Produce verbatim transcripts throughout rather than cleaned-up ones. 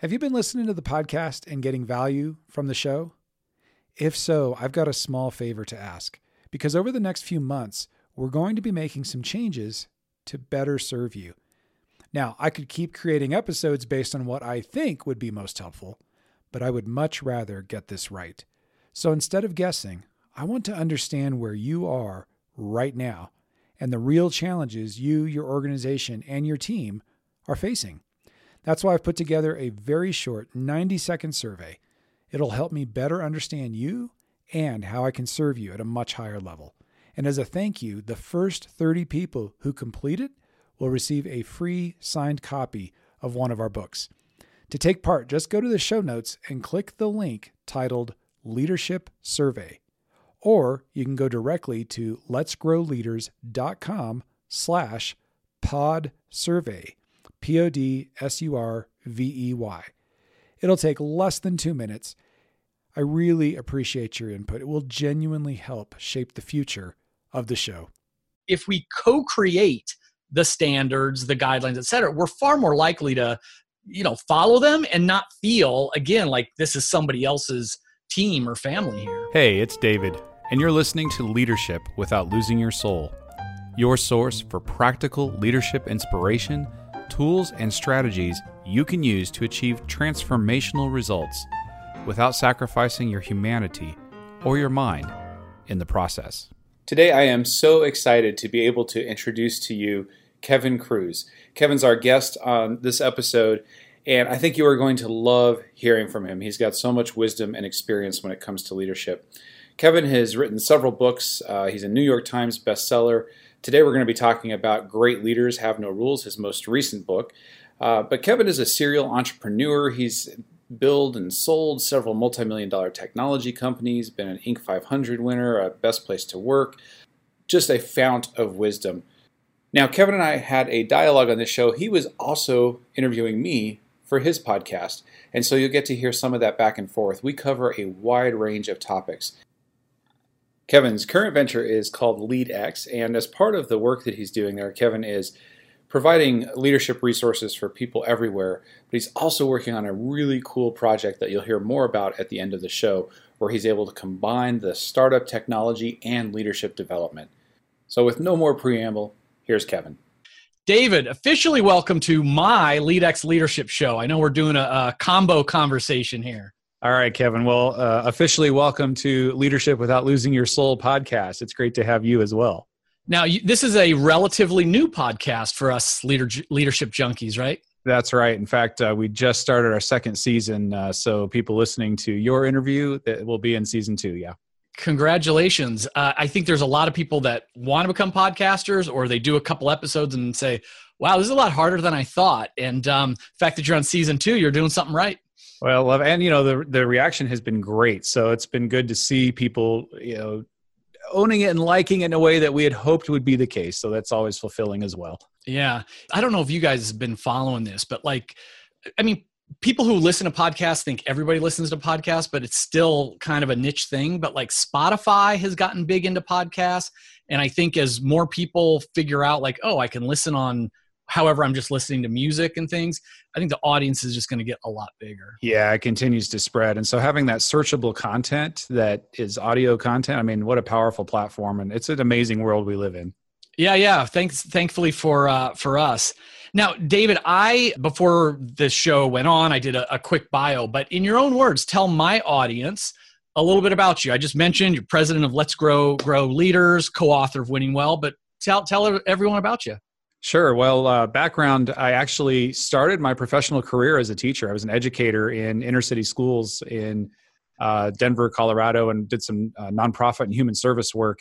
Have you been listening to the podcast and getting value from the show? If so, I've got a small favor to ask, because over the next few months, we're going to be making some changes to better serve you. Now, I could keep creating episodes based on what I think would be most helpful, but I would much rather get this right. So instead of guessing, I want to understand where you are right now and the real challenges you, your organization, and your team are facing. That's why I've put together a very short ninety-second survey. It'll help me better understand you and how I can serve you at a much higher level. And as a thank you, the first thirty people who complete it will receive a free signed copy of one of our books. To take part, just go to the show notes and click the link titled Leadership Survey. Or you can go directly to letsgrowleaders.com slash pod survey. P O D S U R V E Y. It'll take less than two minutes. I really appreciate your input. It will genuinely help shape the future of the show. If we co-create the standards, the guidelines, et cetera, we're far more likely to, you know, follow them and not feel, again, like this is somebody else's team or family here. Hey, it's David, and you're listening to Leadership Without Losing Your Soul, your source for practical leadership inspiration, tools, and strategies you can use to achieve transformational results without sacrificing your humanity or your mind in the process. Today, I am so excited to be able to introduce to you Kevin Kruse. Kevin's our guest on this episode, and I think you are going to love hearing from him. He's got so much wisdom and experience when it comes to leadership. Kevin has written several books. Uh, he's a New York Times bestseller. Today we're going to be talking about Great Leaders Have No Rules, his most recent book. Uh, but Kevin is a serial entrepreneur. He's built and sold several multi-million dollar technology companies, been an Inc five hundred winner, a Best Place to Work, just a fount of wisdom. Now, Kevin and I had a dialogue on this show. He was also interviewing me for his podcast, and so you'll get to hear some of that back and forth. We cover a wide range of topics. Kevin's current venture is called LeadX, and as part of the work that he's doing there, Kevin is providing leadership resources for people everywhere, but he's also working on a really cool project that you'll hear more about at the end of the show, where he's able to combine the startup technology and leadership development. So with no more preamble, here's Kevin. David, officially welcome to my LeadX Leadership Show. I know we're doing a, a combo conversation here. All right, Kevin. Well, uh, officially welcome to Leadership Without Losing Your Soul podcast. It's great to have you as well. Now, you, this is a relatively new podcast for us leader, leadership junkies, right? That's right. In fact, uh, we just started our second season, uh, so people listening to your interview, it will be in season two, yeah. Congratulations. Uh, I think there's a lot of people that want to become podcasters, or they do a couple episodes and say, wow, this is a lot harder than I thought. And um, the fact that you're on season two, you're doing something right. Well, and you know, the the reaction has been great. So it's been good to see people, you know, owning it and liking it in a way that we had hoped would be the case. So that's always fulfilling as well. Yeah. I don't know if you guys have been following this, but like, I mean, people who listen to podcasts think everybody listens to podcasts, but it's still kind of a niche thing. But like Spotify has gotten big into podcasts. And I think as more people figure out like, oh, I can listen on however I'm just listening to music and things, I think the audience is just going to get a lot bigger. Yeah, it continues to spread. And so having that searchable content that is audio content, I mean, what a powerful platform. And it's an amazing world we live in. Yeah, yeah. Thanks, thankfully for uh, for us. Now, David, I, before this show went on, I did a, a quick bio, but in your own words, tell my audience a little bit about you. I just mentioned you're president of Let's Grow Grow Leaders, co-author of Winning Well, but tell tell everyone about you. Sure. Well, uh, background, I actually started my professional career as a teacher. I was an educator in inner city schools in uh, Denver, Colorado, and did some uh, nonprofit and human service work.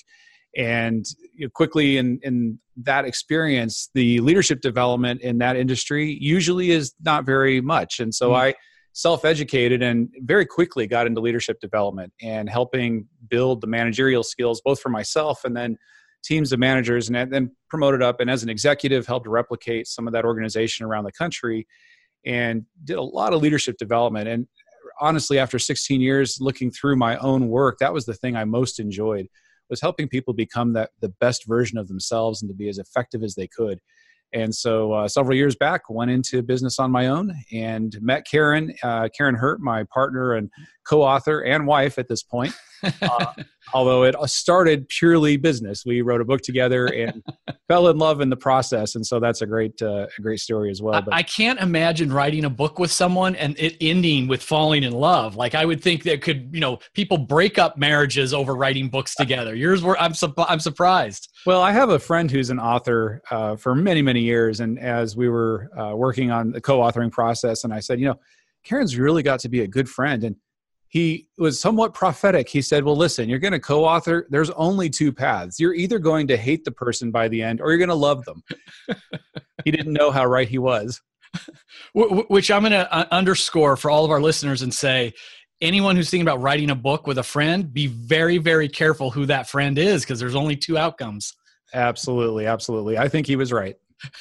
And you know, quickly in, in that experience, the leadership development in that industry usually is not very much. And so mm-hmm. I self-educated and very quickly got into leadership development and helping build the managerial skills, both for myself and then teams of managers, and then promoted up. And as an executive, helped replicate some of that organization around the country and did a lot of leadership development. And honestly, after sixteen years looking through my own work, that was the thing I most enjoyed, was helping people become that the best version of themselves and to be as effective as they could. And so uh, several years back, went into business on my own and met Karen, uh, Karen Hurt, my partner and co-author and wife at this point. Uh, although it started purely business. We wrote a book together and fell in love in the process. And so that's a great, uh, a great story as well. But I can't imagine writing a book with someone and it ending with falling in love. Like I would think that could, you know, people break up marriages over writing books together. Yours were, I'm, su- I'm surprised. Well, I have a friend who's an author uh, for many, many years. And as we were uh, working on the co-authoring process, and I said, you know, Karen's really got to be a good friend. And he was somewhat prophetic. He said, well, listen, you're going to co-author. There's only two paths. You're either going to hate the person by the end or you're going to love them. He didn't know how right he was. Which I'm going to uh, underscore for all of our listeners and say, anyone who's thinking about writing a book with a friend, be very, very careful who that friend is because there's only two outcomes. Absolutely. Absolutely. I think he was right.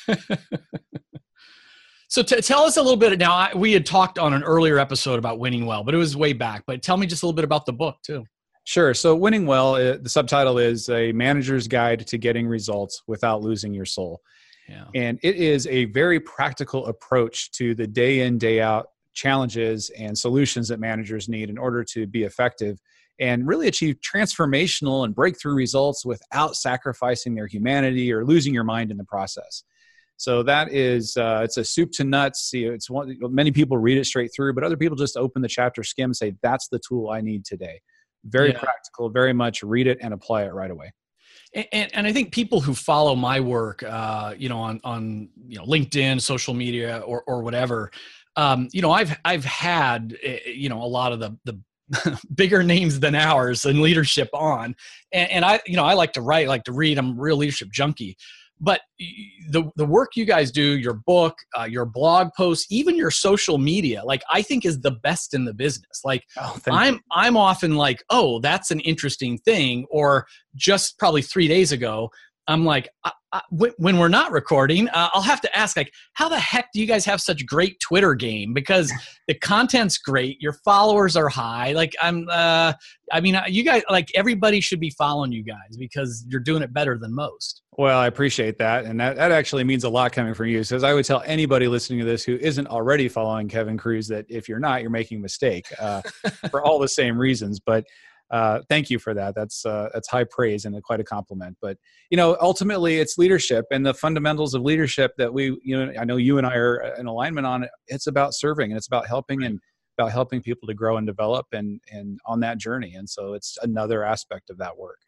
So t- tell us a little bit. Now, I, we had talked on an earlier episode about Winning Well, but it was way back. But tell me just a little bit about the book, too. Sure. So Winning Well, uh, the subtitle is A Manager's Guide to Getting Results Without Losing Your Soul. Yeah. And it is a very practical approach to the day in, day out challenges and solutions that managers need in order to be effective and really achieve transformational and breakthrough results without sacrificing their humanity or losing your mind in the process. So that is, uh, it's a soup to nuts. You know, it's one, many people read it straight through, but other people just open the chapter, skim, and say, that's the tool I need today. Very yeah. practical, very much read it and apply it right away. And, and, and I think people who follow my work, uh, you know, on, on, you know, LinkedIn, social media or, or whatever, um, you know, I've, I've had, you know, a lot of the, the bigger names than ours in leadership on, and, and I, you know, I like to write, like to read. I'm a real leadership junkie. But the the work you guys do, your book, uh, your blog posts, even your social media, like I think is the best in the business. Like oh, I'm you. I'm often like, oh, that's an interesting thing. Or just probably three days ago, I'm like, I, I, when we're not recording, uh, I'll have to ask, like, how the heck do you guys have such great Twitter game? Because the content's great, your followers are high. Like I'm, uh, I mean, you guys, like everybody should be following you guys because you're doing it better than most. Well, I appreciate that. And that, that actually means a lot coming from you. So as I would tell anybody listening to this who isn't already following Kevin Kruse that if you're not, you're making a mistake uh, for all the same reasons. But uh, thank you for that. That's uh, that's high praise and quite a compliment. But, you know, ultimately it's leadership and the fundamentals of leadership that we, you know, I know you and I are in alignment on it. It's about serving and it's about helping and about helping people to grow and develop and, and on that journey. And so it's another aspect of that work.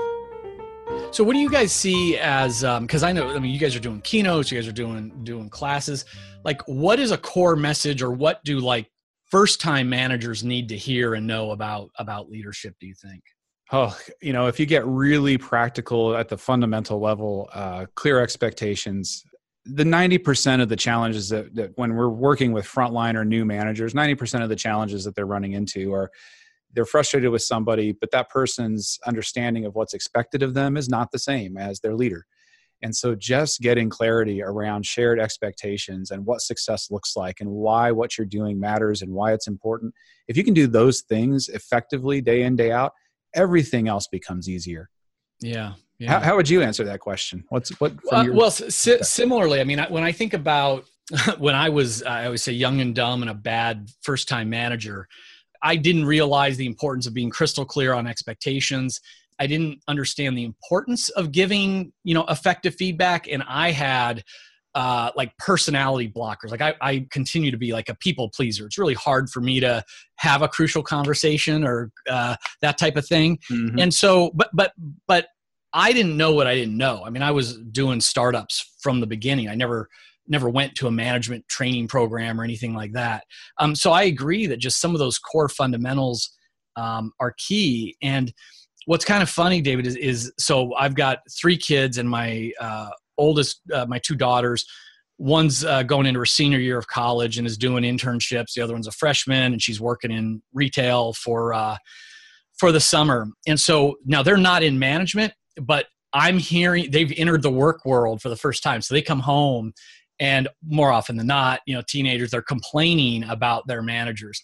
So what do you guys see as, um, cause I know, I mean, you guys are doing keynotes, you guys are doing, doing classes, like what is a core message or what do like first time managers need to hear and know about, about leadership, do you think? Oh, you know, if you get really practical at the fundamental level, uh, clear expectations, the ninety percent of the challenges that, that when we're working with frontline or new managers, ninety percent of the challenges that they're running into are they're frustrated with somebody, but that person's understanding of what's expected of them is not the same as their leader. And so just getting clarity around shared expectations and what success looks like and why what you're doing matters and why it's important. If you can do those things effectively day in, day out, everything else becomes easier. Yeah. Yeah. How, how would you answer that question? What's what? Uh, your- well, si- similarly, I mean, when I think about when I was, I always say young and dumb and a bad first-time manager, I didn't realize the importance of being crystal clear on expectations. I didn't understand the importance of giving, you know, effective feedback. And I had uh, like personality blockers. Like I, I continue to be like a people pleaser. It's really hard for me to have a crucial conversation or uh, that type of thing. Mm-hmm. And so, but, but, but I didn't know what I didn't know. I mean, I was doing startups from the beginning. I never, never went to a management training program or anything like that. Um, so I agree that just some of those core fundamentals um, are key. And what's kind of funny, David, is, is so I've got three kids and my uh, oldest, uh, my two daughters, one's uh, going into her senior year of college and is doing internships. The other one's a freshman and she's working in retail for, uh, for the summer. And so now they're not in management, but I'm hearing they've entered the work world for the first time. So they come home and more often than not, you know, teenagers, they're complaining about their managers.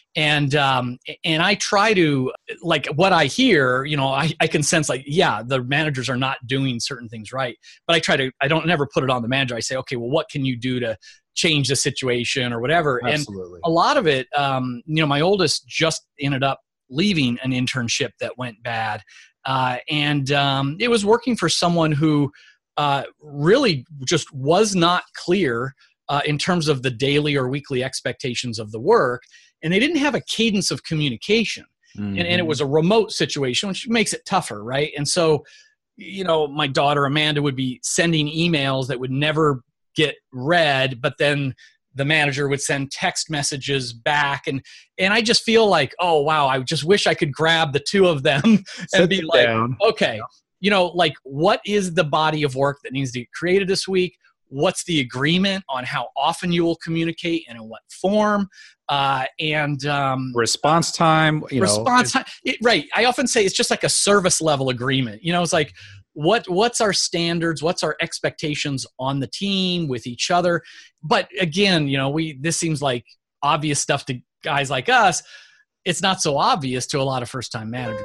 And um, and I try to, like what I hear, you know, I, I can sense like, yeah, the managers are not doing certain things right. But I try to, I don't never put it on the manager. I say, okay, well, what can you do to change the situation or whatever? Absolutely. And a lot of it, um, you know, my oldest just ended up leaving an internship that went bad. Uh, and um, it was working for someone who uh, really just was not clear uh, in terms of the daily or weekly expectations of the work. And they didn't have a cadence of communication. Mm-hmm. And, and it was a remote situation, which makes it tougher, right? And so, you know, my daughter Amanda would be sending emails that would never get read, but then the manager would send text messages back. And and I just feel like, oh, wow, I just wish I could grab the two of them and Sit be like, down. okay, yeah. you know, like what is the body of work that needs to get created this week? What's the agreement on how often you will communicate and in what form? Uh, and um, response time, you response know, time, it, right. I often say it's just like a service level agreement. You know, it's like, what what's our standards? What's our expectations on the team with each other? But again, you know, we this seems like obvious stuff to guys like us. It's not so obvious to a lot of first-time managers.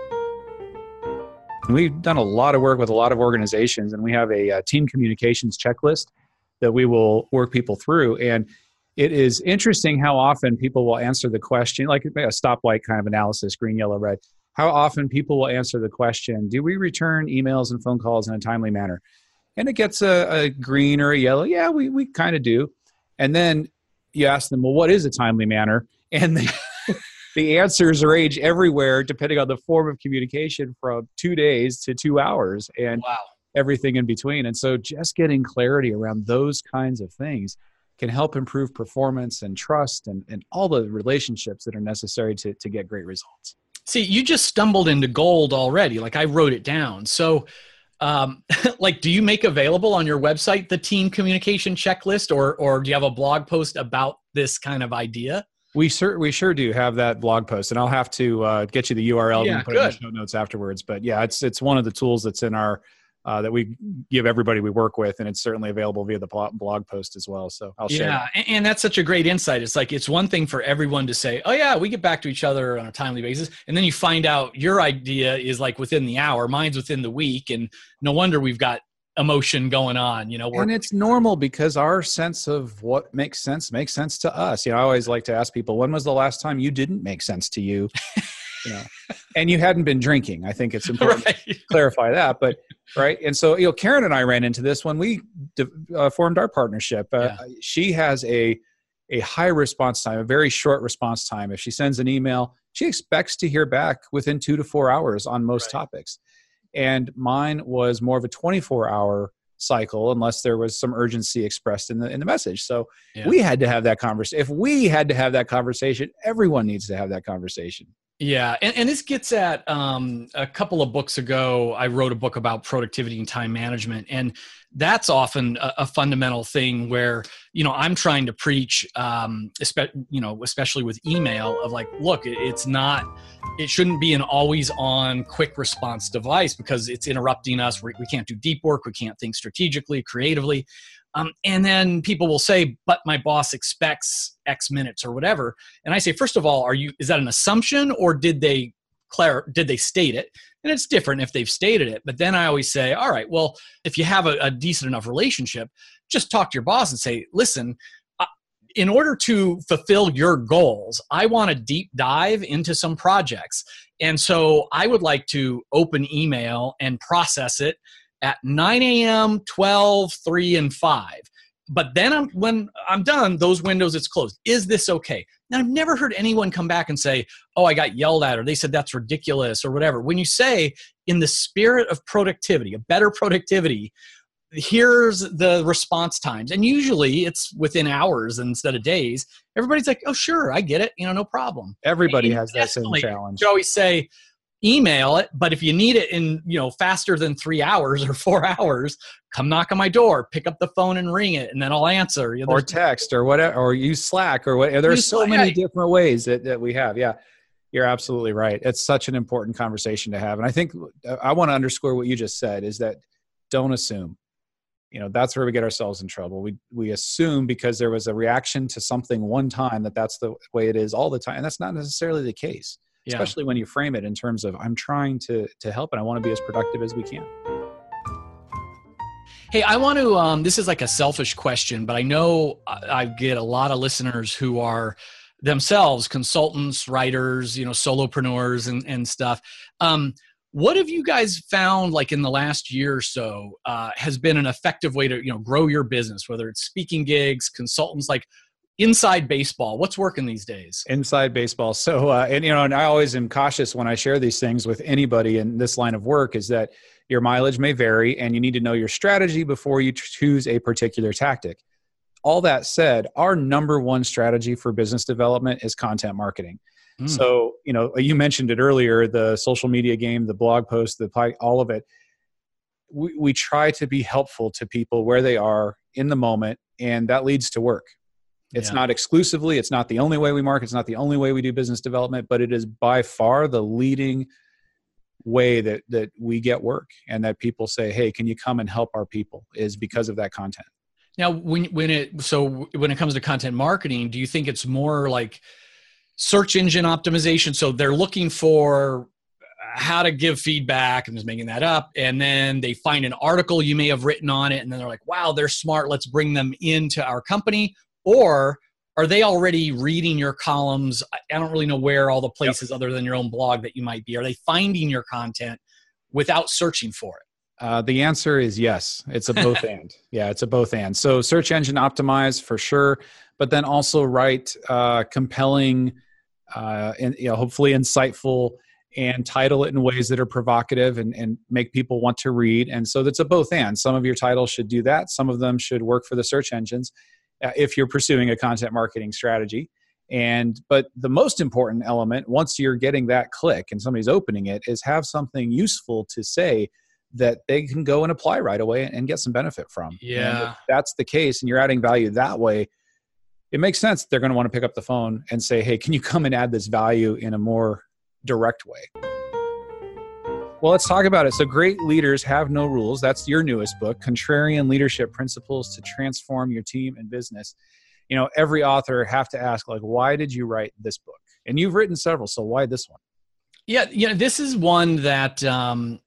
We've done a lot of work with a lot of organizations, and we have a, a team communications checklist that we will work people through. And it is interesting how often people will answer the question, like a stoplight kind of analysis, green, yellow, red. How often people will answer the question, do we return emails and phone calls in a timely manner? And it gets a, a green or a yellow. Yeah, we, we kind of do. And then you ask them, well, what is a timely manner? And the, the answers range everywhere depending on the form of communication, from two days to two hours and wow. everything in between. And so just getting clarity around those kinds of things can help improve performance and trust and, and all the relationships that are necessary to, to get great results. See, you just stumbled into gold already. Like I wrote it down. So um, like, do you make available on your website the team communication checklist, or, or do you have a blog post about this kind of idea? We sure, we sure do have that blog post, and I'll have to uh, get you the U R L yeah, and put good. it in the show notes afterwards. But yeah, it's, it's one of the tools that's in our, Uh, that we give everybody we work with, and it's certainly available via the blog post as well. So I'll share. Yeah, and, and that's such a great insight. It's like, it's one thing for everyone to say, oh yeah, we get back to each other on a timely basis. And then you find out your idea is like within the hour, mine's within the week. And no wonder we've got emotion going on, you know. And it's normal because our sense of what makes sense makes sense to us. You know, I always like to ask people, when was the last time you didn't make sense to you? You know, and you hadn't been drinking. I think it's important right. to clarify that. But right, and so you know, Karen and I ran into this when we uh, formed our partnership. Uh, yeah. She has a a high response time, a very short response time. If she sends an email, she expects to hear back within two to four hours on most right. topics. And mine was more of a twenty-four hour cycle, unless there was some urgency expressed in the in the message. So yeah. we had to have that conversation. If we had to have that conversation, everyone needs to have that conversation. Yeah. And, and this gets at um, a couple of books ago, I wrote a book about productivity and time management. And that's often a, a fundamental thing where, you know, I'm trying to preach, um, espe- you know, especially with email, of like, look, it, it's not, it shouldn't be an always on quick response device because it's interrupting us. We, we can't do deep work. We can't think strategically, creatively. Um, and then people will say, but my boss expects X minutes or whatever. And I say, first of all, are you, is that an assumption, or did they clar- did they state it? And it's different if they've stated it. But then I always say, all right, well, if you have a, a decent enough relationship, just talk to your boss and say, listen, uh, in order to fulfill your goals, I want to deep dive into some projects. And so I would like to open email and process it at nine a.m., twelve, three, and five. But then I'm, when I'm done, those windows, it's closed. Is this okay? Now, I've never heard anyone come back and say, oh, I got yelled at, or they said that's ridiculous, or whatever. When you say, in the spirit of productivity, a better productivity, here's the response times. And usually it's within hours instead of days. Everybody's like, oh, sure, I get it. You know, no problem. Everybody and has that same challenge. You always say, email it, but if you need it in, you know, faster than three hours or four hours, come knock on my door, pick up the phone and ring it, and then I'll answer. You know, or text or whatever, or use Slack or whatever. There's so many different ways that, that we have. Yeah, you're absolutely right. It's such an important conversation to have. And I think I want to underscore what you just said, is that don't assume. you know, that's where we get ourselves in trouble. We we assume because there was a reaction to something one time that that's the way it is all the time, and that's not necessarily the case. Yeah. Especially when you frame it in terms of I'm trying to to help and I want to be as productive as we can. Hey, I want to. Um, this is like a selfish question, but I know I, I get a lot of listeners who are themselves consultants, writers, you know, solopreneurs, and and stuff. Um, What have you guys found, like in the last year or so, uh, has been an effective way to, you know, grow your business, whether it's speaking gigs, consultants, like inside baseball? What's working these days? Inside baseball. So, uh, and, you know, and I always am cautious when I share these things with anybody in this line of work is that your mileage may vary and you need to know your strategy before you choose a particular tactic. All that said, our number one strategy for business development is content marketing. Mm. So, you know, you mentioned it earlier, the social media game, the blog post, the all of it. We, we try to be helpful to people where they are in the moment, and that leads to work. It's yeah. not exclusively, it's not the only way we market, it's not the only way we do business development, but it is by far the leading way that that we get work and that people say, hey, can you come and help our people, is because of that content. Now, when when it so when it comes to content marketing, do you think it's more like search engine optimization? So they're looking for how to give feedback, I'm just making that up, and then they find an article you may have written on it, and then they're like, wow, they're smart, let's bring them into our company? Or are they already reading your columns? I don't really know where all the places yep. other than your own blog that you might be. Are they finding your content without searching for it? Uh, the answer is yes. It's a both and. Yeah, it's a both and. So search engine optimize for sure, but then also write uh, compelling, uh, and you know, hopefully insightful, and title it in ways that are provocative and, and make people want to read. And so that's a both and. Some of your titles should do that. Some of them should work for the search engines uh, if you're pursuing a content marketing strategy. And but the most important element, once you're getting that click and somebody's opening it, is have something useful to say that they can go and apply right away and get some benefit from. Yeah. And if that's the case and you're adding value that way, it makes sense they're going to want to pick up the phone and say, hey, can you come and add this value in a more direct way? Well, let's talk about it. So Great Leaders Have No Rules. That's your newest book, Contrarian Leadership Principles to Transform Your Team and Business. You know, every author have to ask, like, why did you write this book? And you've written several, so why this one? Yeah, you know, this is one that um,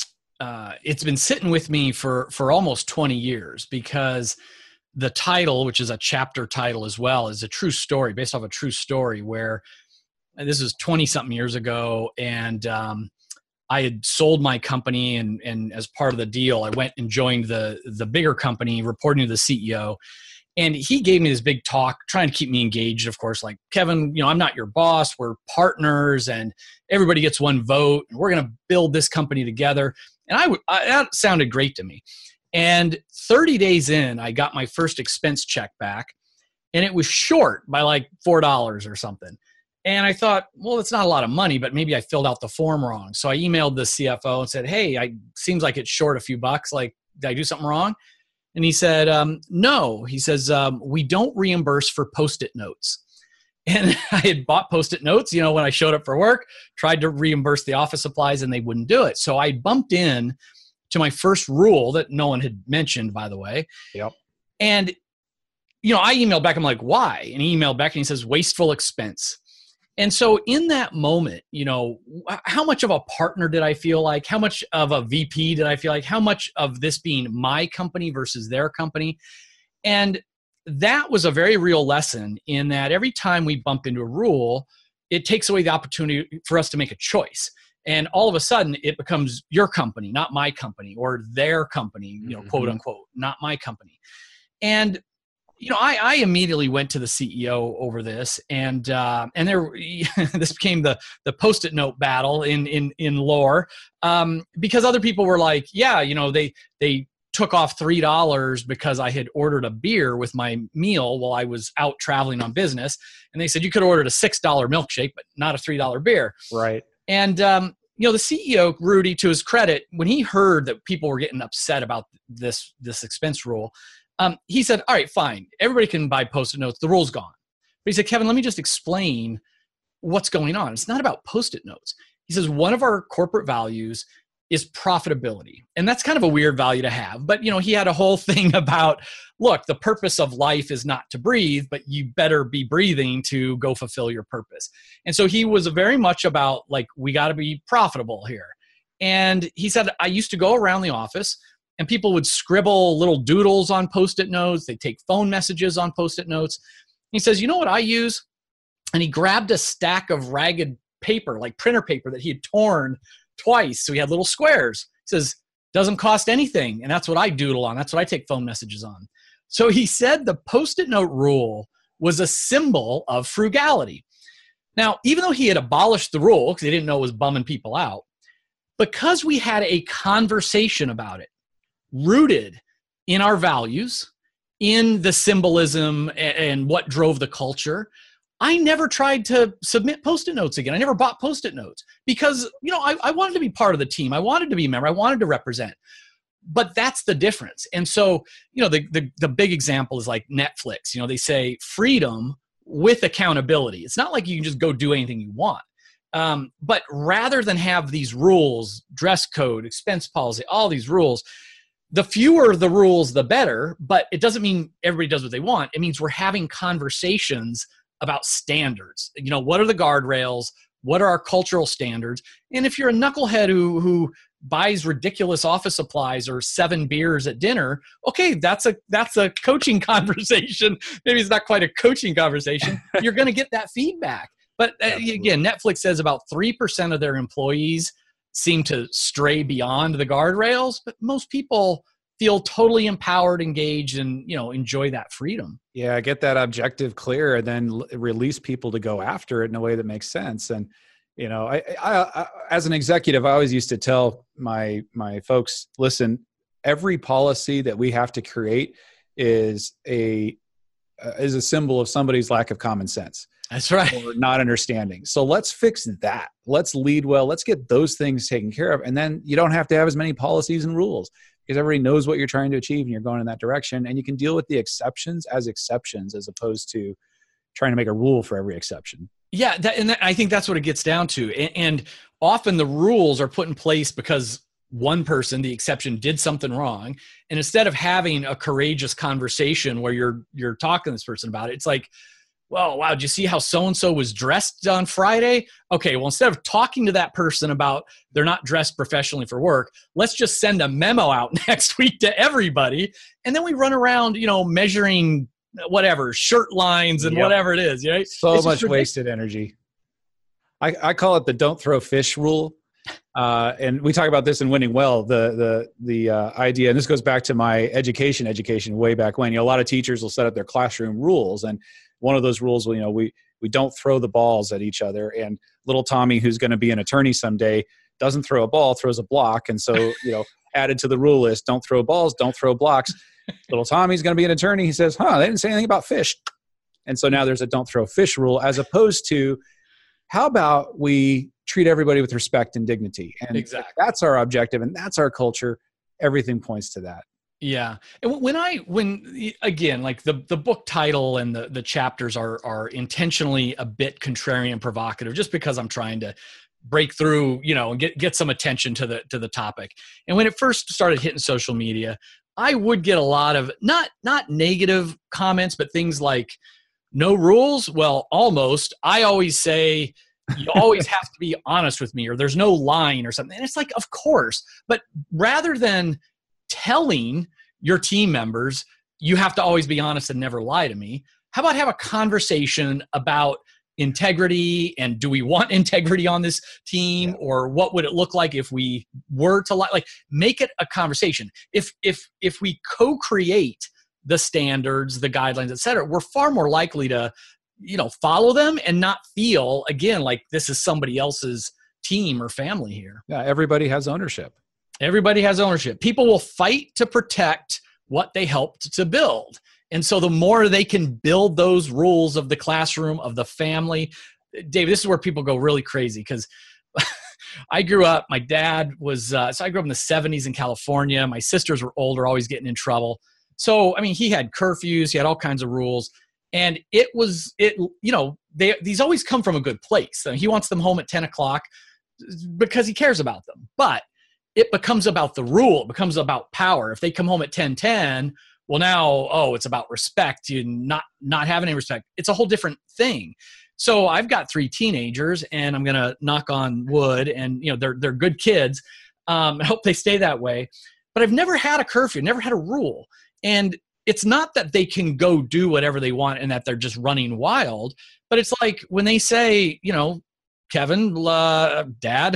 uh, it's been sitting with me for for almost twenty years, because the title, which is a chapter title as well, is a true story, based off a true story where, and this was twenty something years ago, and um, I had sold my company, and and as part of the deal, I went and joined the the bigger company, reporting to the C E O. And he gave me this big talk, trying to keep me engaged, of course, like, Kevin, you know, I'm not your boss. We're partners and everybody gets one vote. And we're going to build this company together. And I, w- I that sounded great to me. And thirty days in, I got my first expense check back, and it was short by like four dollars or something. And I thought, well, it's not a lot of money, but maybe I filled out the form wrong. So I emailed the C F O and said, hey, I seems like it's short a few bucks. Like, did I do something wrong? And he said, um, no. He says, um, we don't reimburse for Post-it notes. And I had bought Post-it notes, you know, when I showed up for work, tried to reimburse the office supplies, and they wouldn't do it. So I bumped in to my first rule that no one had mentioned, by the way. Yep. And, you know, I emailed back, I'm like, why? And he emailed back and he says, wasteful expense. And so in that moment, you know, how much of a partner did I feel like? How much of a V P did I feel like? How much of this being my company versus their company? And that was a very real lesson, in that every time we bump into a rule, it takes away the opportunity for us to make a choice. And all of a sudden it becomes your company, not my company, or their company, you know, mm-hmm. quote unquote, not my company. And you know, I, I immediately went to the C E O over this, and uh, and there this became the the Post-it note battle in in in lore, um, because other people were like, yeah, you know, they they took off three dollars because I had ordered a beer with my meal while I was out traveling on business, and they said you could order a six dollar milkshake, but not a three dollar beer. Right. And um, you know, the C E O, Rudy, to his credit, when he heard that people were getting upset about this this expense rule, Um, he said, all right, fine. Everybody can buy Post-it notes. The rule's gone. But he said, Kevin, let me just explain what's going on. It's not about Post-it notes. He says, one of our corporate values is profitability. And that's kind of a weird value to have. But, you know, he had a whole thing about, look, the purpose of life is not to breathe, but you better be breathing to go fulfill your purpose. And so he was very much about, like, we got to be profitable here. And he said, I used to go around the office and people would scribble little doodles on Post-it notes. They take phone messages on Post-it notes. He says, you know what I use? And he grabbed a stack of ragged paper, like printer paper that he had torn twice. So he had little squares. He says, doesn't cost anything. And that's what I doodle on. That's what I take phone messages on. So he said the Post-it note rule was a symbol of frugality. Now, even though he had abolished the rule because he didn't know it was bumming people out, because we had a conversation about it, rooted in our values, in the symbolism and what drove the culture, I never tried to submit Post-it notes again. I never bought Post-it notes because, you know, I, I wanted to be part of the team. I wanted to be a member. I wanted to represent. But that's the difference. And so, you know, the, the, the big example is like Netflix. You know, they say freedom with accountability. It's not like you can just go do anything you want. Um, but rather than have these rules, dress code, expense policy, all these rules, the fewer the rules, the better. But it doesn't mean everybody does what they want. It means we're having conversations about standards. You know, what are the guardrails? What are our cultural standards? And if you're a knucklehead who who buys ridiculous office supplies or seven beers at dinner, okay, that's a that's a coaching conversation. Maybe it's not quite a coaching conversation. You're going to get that feedback. But uh, again, Netflix says about three percent of their employees seem to stray beyond the guardrails, but most people feel totally empowered, engaged, and, you know, enjoy that freedom. Yeah, get that objective clear and then l- release people to go after it in a way that makes sense. And, you know, I, I, I as an executive, I always used to tell my my folks, listen, every policy that we have to create is a uh, is a symbol of somebody's lack of common sense. That's right. Or not understanding. So let's fix that. Let's lead well. Let's get those things taken care of. And then you don't have to have as many policies and rules because everybody knows what you're trying to achieve and you're going in that direction. And you can deal with the exceptions as exceptions as opposed to trying to make a rule for every exception. Yeah. That, and that, I think that's what it gets down to. And, and often the rules are put in place because one person, the exception, did something wrong. And instead of having a courageous conversation where you're, you're talking to this person about it, it's like, well, wow, did you see how so-and-so was dressed on Friday? Okay, well, instead of talking to that person about they're not dressed professionally for work, let's just send a memo out next week to everybody. And then we run around, you know, measuring whatever, shirt lines and yep. whatever it is. Right? So it's much wasted energy. I, I call it the don't throw fish rule. Uh, and we talk about this in Winning Well, the the the uh, idea, and this goes back to my education, education way back when. You know, a lot of teachers will set up their classroom rules, and one of those rules, you know, we we don't throw the balls at each other. And little Tommy, who's going to be an attorney someday, doesn't throw a ball, throws a block. And so, you know, added to the rule list, don't throw balls, don't throw blocks. Little Tommy's going to be an attorney. He says, huh, they didn't say anything about fish. And so now there's a don't throw fish rule, as opposed to how about we treat everybody with respect and dignity? And exactly. That's our objective and that's our culture. Everything points to that. Yeah. And when I, when again, like the, the book title and the, the chapters are, are intentionally a bit contrarian, provocative, just because I'm trying to break through, you know, and get, get some attention to the, to the topic. And when it first started hitting social media, I would get a lot of not, not negative comments, but things like no rules. Well, almost. I always say, you always have to be honest with me, or there's no line or something. And it's like, of course, but rather than telling your team members, you have to always be honest and never lie to me, how about have a conversation about integrity, and do we want integrity on this team, or what would it look like if we were to lie? Like, make it a conversation. If if if we co-create the standards, the guidelines, et cetera, we're far more likely to, you know, follow them and not feel, again, like this is somebody else's team or family here. Yeah, everybody has ownership. Everybody has ownership. People will fight to protect what they helped to build. And so the more they can build those rules of the classroom, of the family, Dave, this is where people go really crazy, because I grew up, my dad was, uh, so I grew up in the seventies in California. My sisters were older, always getting in trouble. So, I mean, he had curfews, he had all kinds of rules. And it was, it you know, they these always come from a good place. I mean, he wants them home at ten o'clock because he cares about them. But it becomes about the rule. It becomes about power. If they come home at ten ten, well now, oh, it's about respect. You not not having any respect. It's a whole different thing. So I've got three teenagers, and I'm gonna knock on wood, and you know they're they're good kids. Um, I hope they stay that way. But I've never had a curfew, never had a rule, and it's not that they can go do whatever they want and that they're just running wild. But it's like when they say, you know, Kevin, uh, Dad,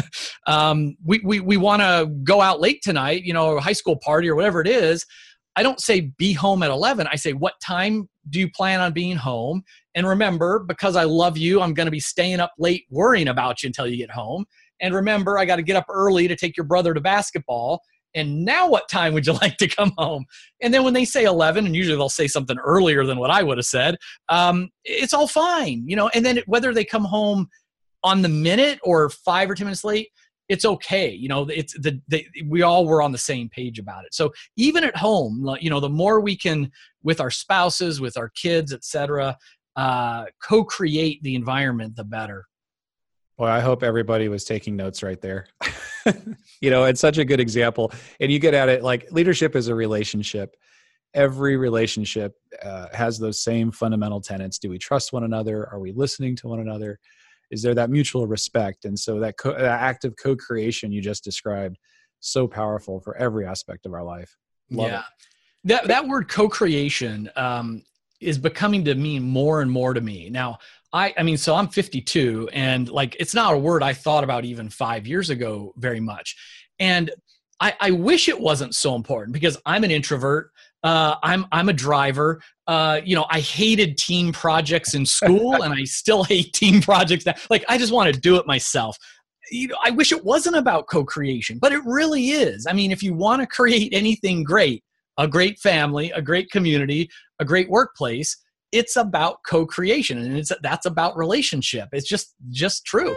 um, we we we want to go out late tonight, you know, a high school party or whatever it is. I don't say be home at eleven. I say, what time do you plan on being home? And remember, because I love you, I'm going to be staying up late worrying about you until you get home. And remember, I got to get up early to take your brother to basketball. And now what time would you like to come home? And then when they say eleven, and usually they'll say something earlier than what I would have said, um, it's all fine, you know. And then whether they come home on the minute or five or ten minutes late, it's okay. You know, it's the, the we all were on the same page about it. So even at home, you know, the more we can, with our spouses, with our kids, et cetera, uh, co-create the environment, the better. Boy, I hope everybody was taking notes right there. You know, it's such a good example. And you get at it like leadership is a relationship. Every relationship uh, has those same fundamental tenets. Do we trust one another? Are we listening to one another? Is there that mutual respect? And so that, co- that act of co-creation you just described, so powerful for every aspect of our life. Love yeah. it. That, that word co-creation um, is becoming to mean more and more to me. Now, I, I mean, so I'm fifty-two, and like, it's not a word I thought about even five years ago very much. And I, I wish it wasn't so important because I'm an introvert. Uh, I'm I'm a driver. Uh, you know, I hated team projects in school, and I still hate team projects now. Like, I just want to do it myself. You know, I wish it wasn't about co-creation, but it really is. I mean, if you want to create anything great, a great family, a great community, a great workplace, it's about co-creation, and it's that's about relationship. It's just just true.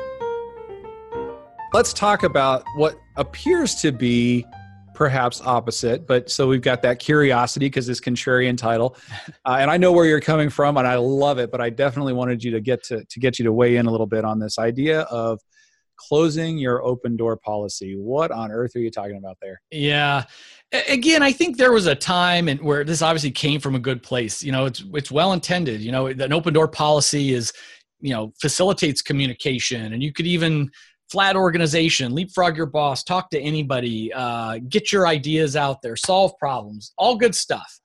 Let's talk about what appears to be perhaps opposite, but so we've got that curiosity because this contrarian title, uh, and I know where you're coming from, and I love it. But I definitely wanted you to get to to get you to weigh in a little bit on this idea of closing your open door policy. What on earth are you talking about there? Yeah. Again, I think there was a time and where this obviously came from a good place. You know, it's it's well intended. You know, an open door policy is, you know, facilitates communication, and you could even flat organization, leapfrog your boss, talk to anybody, uh, get your ideas out there, solve problems, all good stuff.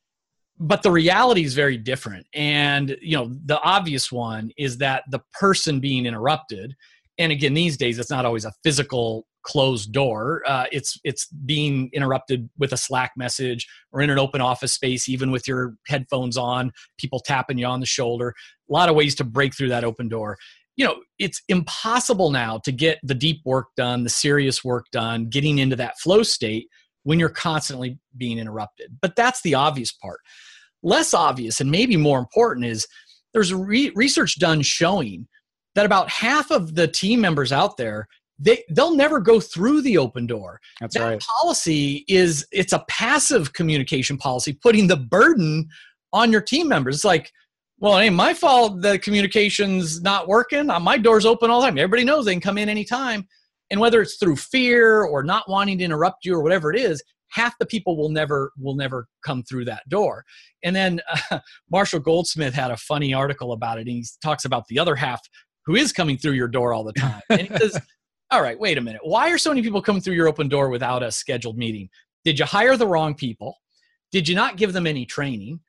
But the reality is very different. And, you know, the obvious one is that the person being interrupted, and again, these days, it's not always a physical closed door. Uh, it's it's being interrupted with a Slack message or in an open office space, even with your headphones on, people tapping you on the shoulder. A lot of ways to break through that open door. You know, it's impossible now to get the deep work done, the serious work done, getting into that flow state when you're constantly being interrupted. But that's the obvious part. Less obvious, and maybe more important, is there's re- research done showing that about half of the team members out there, they, they'll never go through the open door. That's that right. Policy is, it's a passive communication policy, putting the burden on your team members. It's like, well, it ain't my fault the communication's not working. My door's open all the time. Everybody knows they can come in anytime. And whether it's through fear or not wanting to interrupt you or whatever it is, half the people will never will never come through that door. And then uh, Marshall Goldsmith had a funny article about it. And he talks about the other half who is coming through your door all the time. And he says, all right, wait a minute. Why are so many people coming through your open door without a scheduled meeting? Did you hire the wrong people? Did you not give them any training?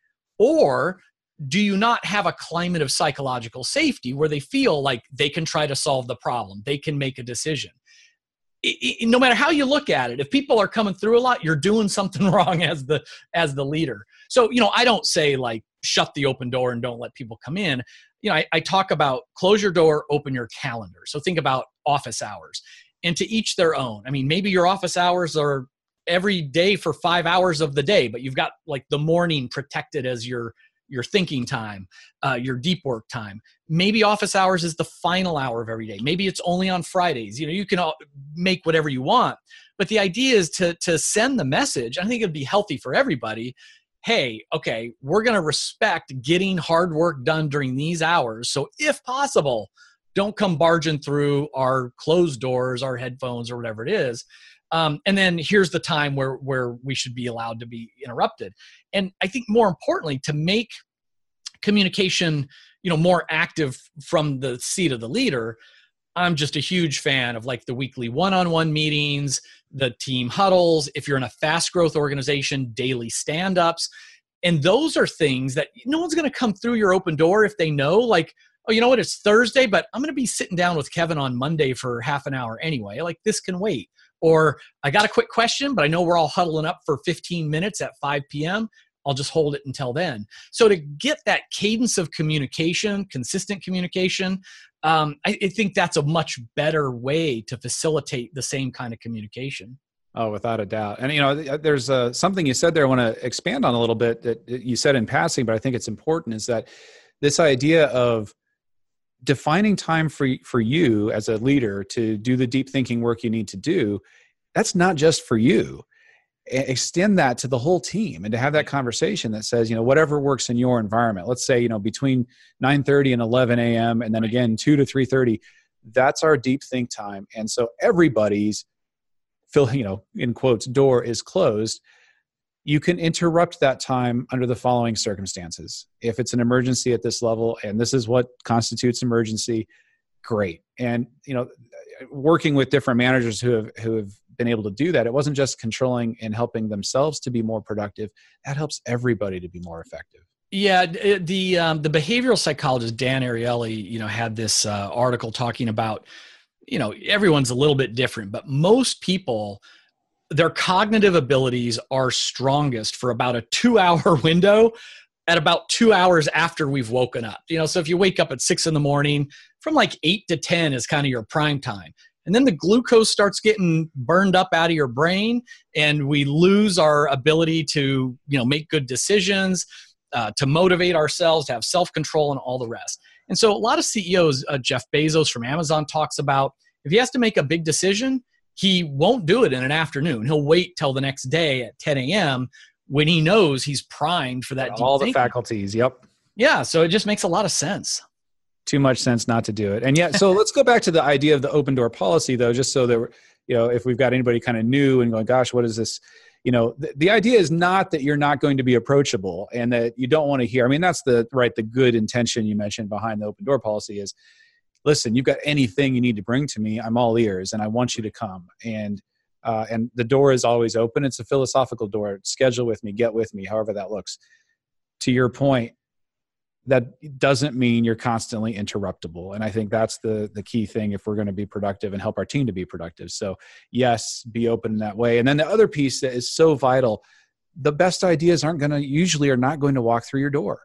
Or do you not have a climate of psychological safety where they feel like they can try to solve the problem? They can make a decision. It, it, no matter how you look at it, if people are coming through a lot, you're doing something wrong as the as the leader. So, you know, I don't say like shut the open door and don't let people come in. You know, I, I talk about close your door, open your calendar. So think about office hours, and to each their own. I mean, maybe your office hours are every day for five hours of the day, but you've got like the morning protected as your your thinking time, uh, your deep work time. Maybe office hours is the final hour of every day. Maybe it's only on Fridays. You know, you can all make whatever you want. But the idea is to, to send the message. I think it'd be healthy for everybody. Hey, okay, we're going to respect getting hard work done during these hours. So if possible, don't come barging through our closed doors, our headphones, or whatever it is. Um, and then here's the time where, where we should be allowed to be interrupted. And I think more importantly, to make communication, you know, more active from the seat of the leader, I'm just a huge fan of like the weekly one-on-one meetings, the team huddles. If you're in a fast growth organization, daily stand-ups. And those are things that no one's going to come through your open door if they know, like, oh, you know what, it's Thursday, but I'm going to be sitting down with Kevin on Monday for half an hour anyway. Like, this can wait. Or I got a quick question, but I know we're all huddling up for fifteen minutes at five p.m. I'll just hold it until then. So to get that cadence of communication, consistent communication, um, I, I think that's a much better way to facilitate the same kind of communication. Oh, without a doubt. And, you know, there's uh, something you said there I want to expand on a little bit that you said in passing, but I think it's important, is that this idea of defining time for, for you as a leader to do the deep thinking work you need to do, that's not just for you. Extend that to the whole team, and to have that conversation that says, you know, whatever works in your environment, let's say, you know, between nine thirty and eleven a.m. and then again, two to three thirty, that's our deep think time. And so everybody's, you know, in quotes, door is closed. You can interrupt that time under the following circumstances. If it's an emergency at this level, and this is what constitutes emergency, great. And, you know, working with different managers who have, who have been able to do that, it wasn't just controlling and helping themselves to be more productive. That helps everybody to be more effective. Yeah, the um, the behavioral psychologist Dan Ariely, you know, had this uh, article talking about, you know, everyone's a little bit different, but most people, their cognitive abilities are strongest for about a two-hour window at about two hours after we've woken up. You know, so if you wake up at six in the morning, from like eight to ten is kind of your prime time. And then the glucose starts getting burned up out of your brain, and we lose our ability to, you know, make good decisions, uh, to motivate ourselves, to have self-control, and all the rest. And so a lot of C E Os, uh, Jeff Bezos from Amazon talks about, if he has to make a big decision, he won't do it in an afternoon. He'll wait till the next day at ten a.m. when he knows he's primed for that deep all the thinking. faculties. Yep. Yeah. So it just makes a lot of sense. Too much sense not to do it. And yet, so let's go back to the idea of the open door policy, though, just so that we're, you know, if we've got anybody kind of new and going, gosh, what is this? You know, the, the idea is not that you're not going to be approachable and that you don't want to hear. I mean, that's the right, the good intention you mentioned behind the open door policy is, listen, you've got anything you need to bring to me, I'm all ears, and I want you to come. And uh, and the door is always open. It's a philosophical door. Schedule with me, get with me, however that looks. To your point, that doesn't mean you're constantly interruptible. And I think that's the the key thing if we're going to be productive and help our team to be productive. So yes, be open in that way. And then the other piece that is so vital, the best ideas aren't going to, usually are not going to walk through your door.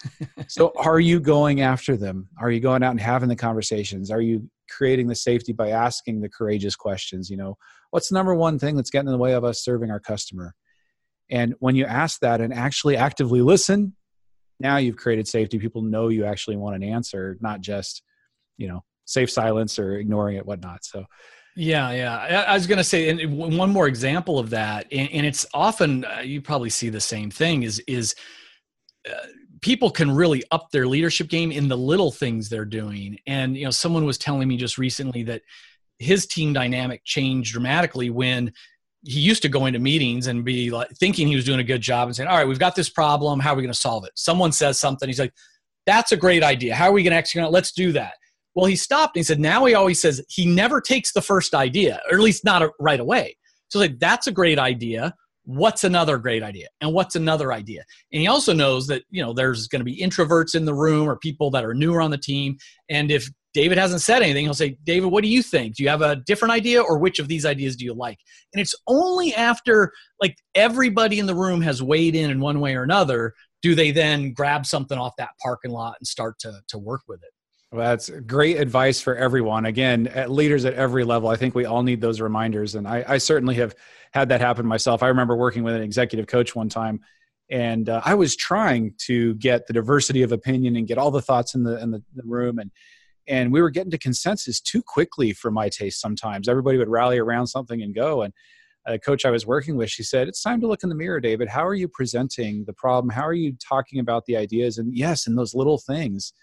So are you going after them? Are you going out and having the conversations? Are you creating the safety by asking the courageous questions? You know, what's the number one thing that's getting in the way of us serving our customer? And when you ask that and actually actively listen, now you've created safety. People know you actually want an answer, not just, you know, safe silence or ignoring it, whatnot. So, yeah, yeah. I, I was going to say, and one more example of that, and, and it's often, uh, you probably see the same thing, is, is uh, people can really up their leadership game in the little things they're doing. And, you know, someone was telling me just recently that his team dynamic changed dramatically when he used to go into meetings and be like thinking he was doing a good job and saying, all right, we've got this problem. How are we going to solve it? Someone says something. He's like, that's a great idea. How are we going to execute on it? Let's do that. Well, he stopped and he said, now he always says he never takes the first idea, or at least not right away. So like, that's a great idea. What's another great idea? And what's another idea? And he also knows that, you know, there's going to be introverts in the room or people that are newer on the team. And if David hasn't said anything, he'll say, David, what do you think? Do you have a different idea, or which of these ideas do you like? And it's only after like everybody in the room has weighed in in one way or another, do they then grab something off that parking lot and start to, to work with it. Well, that's great advice for everyone. Again, at leaders at every level, I think we all need those reminders. And I, I certainly have had that happen myself. I remember working with an executive coach one time, and uh, I was trying to get the diversity of opinion and get all the thoughts in the, in the, the room. And And we were getting to consensus too quickly for my taste sometimes. Everybody would rally around something and go. And a coach I was working with, she said, it's time to look in the mirror, David. How are you presenting the problem? How are you talking about the ideas? And yes, in those little things,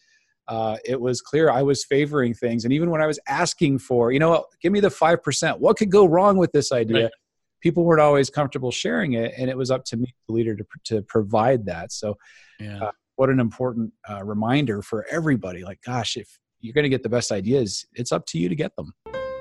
uh, it was clear I was favoring things. And even when I was asking for, you know what, give me the five percent, what could go wrong with this idea? Right. People weren't always comfortable sharing it. And it was up to me, the leader, to, to provide that. So yeah. uh, what an important uh, reminder for everybody. Like, gosh, if you're going to get the best ideas, it's up to you to get them.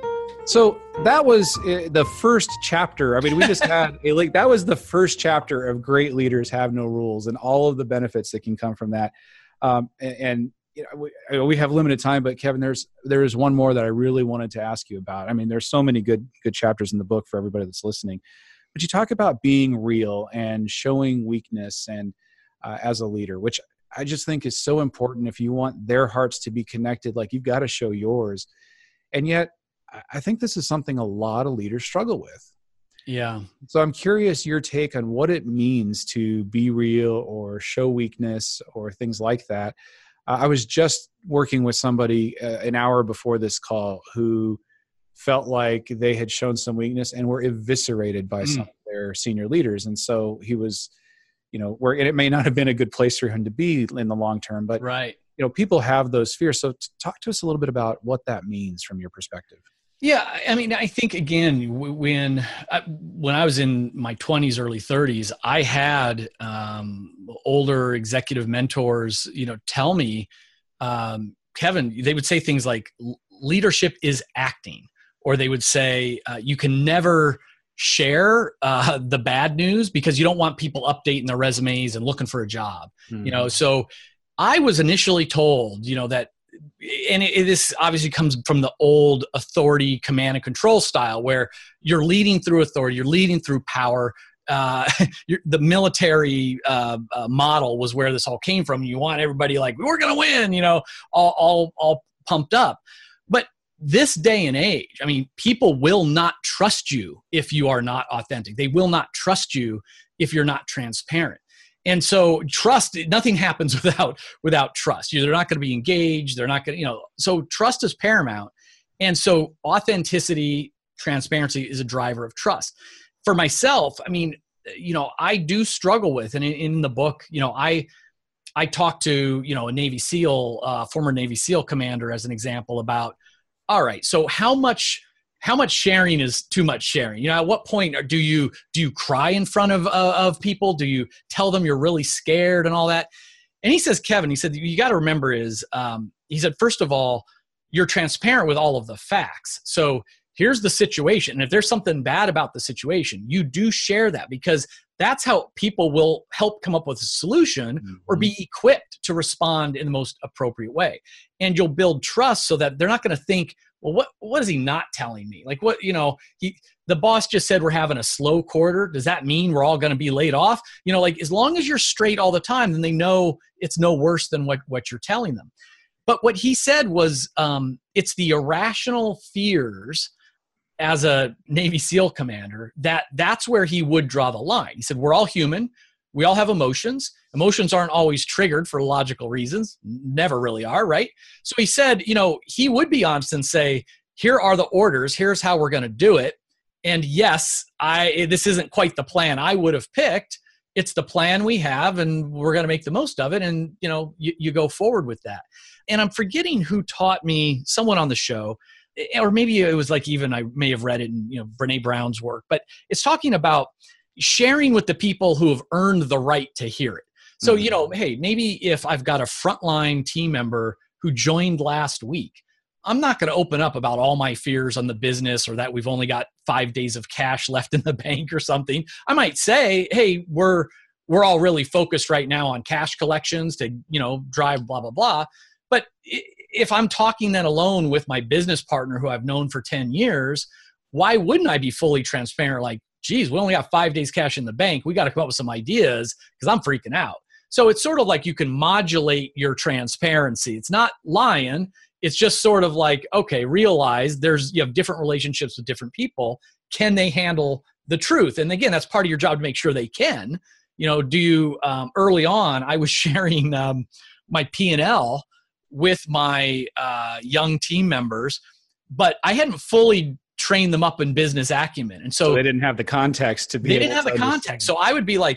So that was the first chapter. I mean, we just had a like that was the first chapter of Great Leaders Have No Rules and all of the benefits that can come from that. Um, and and you know, we, we have limited time, but Kevin, there's there is one more that I really wanted to ask you about. I mean, there's so many good good chapters in the book for everybody that's listening. But you talk about being real and showing weakness and uh, as a leader, which I just think is so important. If you want their hearts to be connected, like you've got to show yours. And yet, I think this is something a lot of leaders struggle with. Yeah. So I'm curious your take on what it means to be real or show weakness or things like that. Uh, I was just working with somebody uh, an hour before this call who felt like they had shown some weakness and were eviscerated by mm. some of their senior leaders. And so he was, you know, where and it may not have been a good place for him to be in the long term, but right. you know, people have those fears. So talk to us a little bit about what that means from your perspective. Yeah, I mean, I think again, when I, when I was in my twenties, early thirties, I had um, older executive mentors, you know, tell me, um, Kevin, they would say things like, "Leadership is acting," or they would say, uh, "You can never share uh, the bad news because you don't want people updating their resumes and looking for a job." Mm-hmm. You know, so I was initially told, you know, that. And it, this obviously comes from the old authority command and control style where you're leading through authority, you're leading through power. Uh, the military uh, uh, model was where this all came from. You want everybody like, we're going to win, you know, all, all, all pumped up. But this day and age, I mean, people will not trust you if you are not authentic. They will not trust you if you're not transparent. And so trust, nothing happens without without trust. They're not going to be engaged. They're not going to, you know, so trust is paramount. And so authenticity, transparency is a driver of trust. For myself, I mean, you know, I do struggle with, and in, in the book, you know, I I talked to, you know, a Navy SEAL, uh, former Navy SEAL commander as an example about, all right, so how much How much sharing is too much sharing? You know, at what point do you do you cry in front of uh, of people? Do you tell them you're really scared and all that? And he says, Kevin, he said, you got to remember is, um, he said, first of all, you're transparent with all of the facts. So here's the situation. And if there's something bad about the situation, you do share that because that's how people will help come up with a solution mm-hmm. or be equipped to respond in the most appropriate way. And you'll build trust so that they're not going to think, well, what, what is he not telling me? Like what, you know, he, the boss just said we're having a slow quarter. Does that mean we're all going to be laid off? You know, like as long as you're straight all the time, then they know it's no worse than what, what you're telling them. But what he said was um, it's the irrational fears as a Navy SEAL commander that that's where he would draw the line. He said, we're all human. We all have emotions. Emotions aren't always triggered for logical reasons. Never really are, right? So he said, you know, he would be honest and say, here are the orders. Here's how we're going to do it. And yes, I this isn't quite the plan I would have picked. It's the plan we have, and we're going to make the most of it. And, you know, you, you go forward with that. And I'm forgetting who taught me, someone on the show, or maybe it was like even I may have read it in, you know, Brené Brown's work, but it's talking about sharing with the people who have earned the right to hear it. So, mm-hmm. you know, hey, maybe if I've got a frontline team member who joined last week, I'm not going to open up about all my fears on the business or that we've only got five days of cash left in the bank or something. I might say, hey, we're we're all really focused right now on cash collections to, you know, drive blah, blah, blah. But if I'm talking then alone with my business partner who I've known for ten years, why wouldn't I be fully transparent? Like, geez, we only got five days cash in the bank. We got to come up with some ideas because I'm freaking out. So it's sort of like you can modulate your transparency. It's not lying. It's just sort of like, okay, realize there's, you have different relationships with different people. Can they handle the truth? And again, that's part of your job to make sure they can. You know, do you, um, early on, I was sharing um, my P and L with my uh, young team members, but I hadn't fully trained them up in business acumen. And so, so they didn't have the context to be They able didn't have to the context. So I would be like,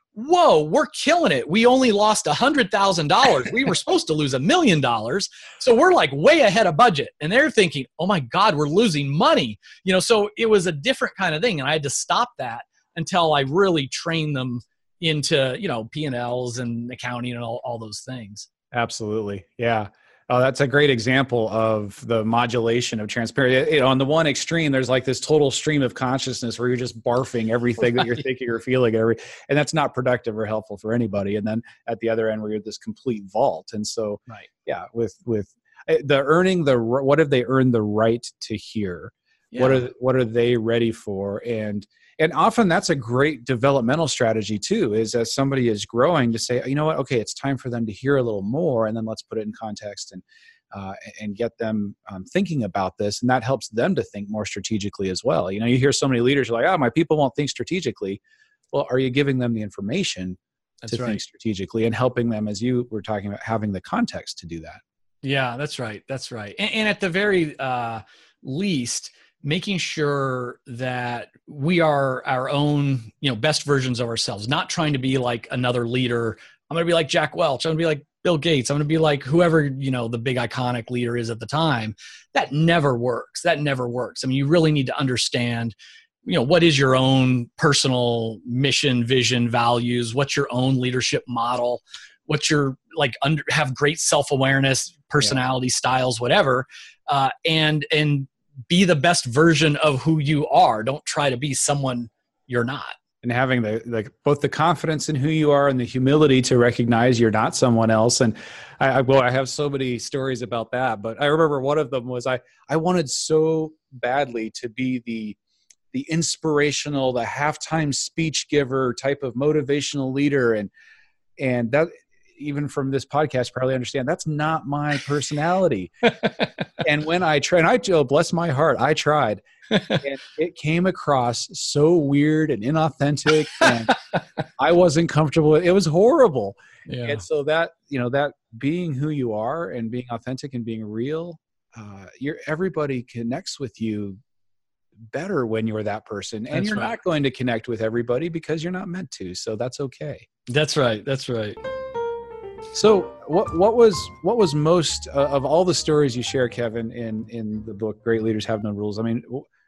whoa, we're killing it. We only lost one hundred thousand dollars. We were supposed to lose a million dollars. So we're like way ahead of budget. And they're thinking, oh my God, we're losing money. You know, so it was a different kind of thing. And I had to stop that until I really trained them into, you know, P and L's and accounting and all, all those things. Absolutely. Yeah. Oh, that's a great example of the modulation of transparency. You know, on the one extreme, there's like this total stream of consciousness where you're just barfing everything right. that you're thinking or feeling, every, and that's not productive or helpful for anybody. And then at the other end, where you're this complete vault. And so, right. yeah, with with the earning the what have they earned the right to hear? Yeah. What are what are they ready for? And and often that's a great developmental strategy too, is as somebody is growing to say, you know what, okay, it's time for them to hear a little more, and then let's put it in context and uh, and get them um, thinking about this. And that helps them to think more strategically as well. You know, you hear so many leaders are like, oh, my people won't think strategically. Well, are you giving them the information that's to right. think strategically and helping them, as you were talking about, having the context to do that? Yeah, that's right. That's right. And, and at the very uh, least, making sure that we are our own, you know, best versions of ourselves, not trying to be like another leader. I'm going to be like Jack Welch. I'm going to be like Bill Gates. I'm going to be like whoever, you know, the big iconic leader is at the time. That never works. That never works. I mean, you really need to understand, you know, what is your own personal mission, vision, values? What's your own leadership model? What's your, like, under, have great self-awareness, personality, yeah. styles, whatever. Uh, and, and, be the best version of who you are. Don't try to be someone you're not. And having the like both the confidence in who you are and the humility to recognize you're not someone else. And I, I well, I have so many stories about that, but I remember one of them was I I wanted so badly to be the the inspirational, the halftime speech giver type of motivational leader, and and that. Even from this podcast, probably understand that's not my personality. And when I tried, and I, oh, bless my heart, I tried, and it came across so weird and inauthentic, and I wasn't comfortable. It was horrible. Yeah. And so that, you know, that being who you are and being authentic and being real, uh, you're, everybody connects with you better when you're that person. And that's you're right. not going to connect with everybody because you're not meant to. So that's okay. That's right. That's right. So what what was what was most uh, of all the stories you share, Kevin, in in the book Great Leaders Have No Rules? I mean,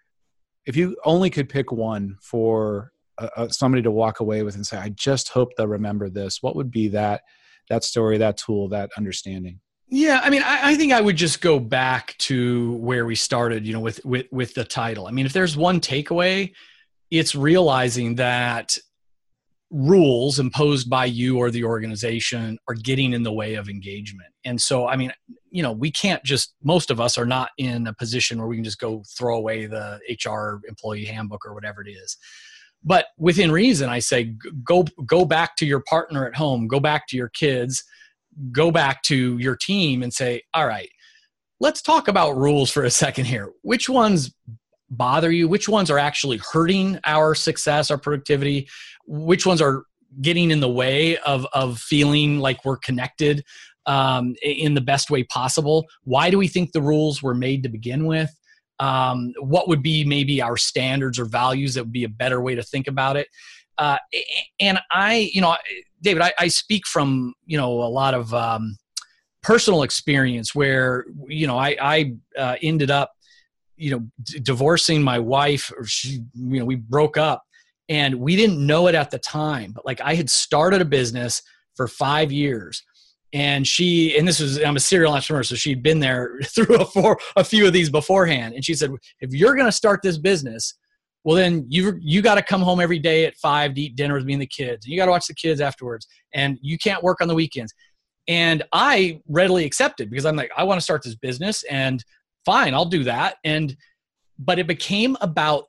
if you only could pick one for uh, uh, somebody to walk away with and say, I just hope they'll remember this, what would be that that story, that tool, that understanding? Yeah, I mean, I, I think I would just go back to where we started, you know, with with with the title. I mean, if there's one takeaway, it's realizing that rules imposed by you or the organization are getting in the way of engagement. And so, I mean, you know, we can't just, most of us are not in a position where we can just go throw away the H R employee handbook or whatever it is. But within reason, I say, go, go back to your partner at home, go back to your kids, go back to your team and say, all right, let's talk about rules for a second here. Which ones bother you? Which ones are actually hurting our success, our productivity? Which ones are getting in the way of, of feeling like we're connected um, in the best way possible? Why do we think the rules were made to begin with? Um, what would be maybe our standards or values that would be a better way to think about it? Uh, and I, you know, David, I, I speak from, you know, a lot of um, personal experience where, you know, I, I uh, ended up, you know, d- divorcing my wife, or she, you know, we broke up, and we didn't know it at the time, but like I had started a business for five years and she, and this was, I'm a serial entrepreneur. So she'd been there through a, four, a few of these beforehand. And she said, if you're going to start this business, well, then you you got to come home every day at five to eat dinner with me and the kids. You got to watch the kids afterwards, and you can't work on the weekends. And I readily accepted because I'm like, I want to start this business, and fine, I'll do that. And, but it became about,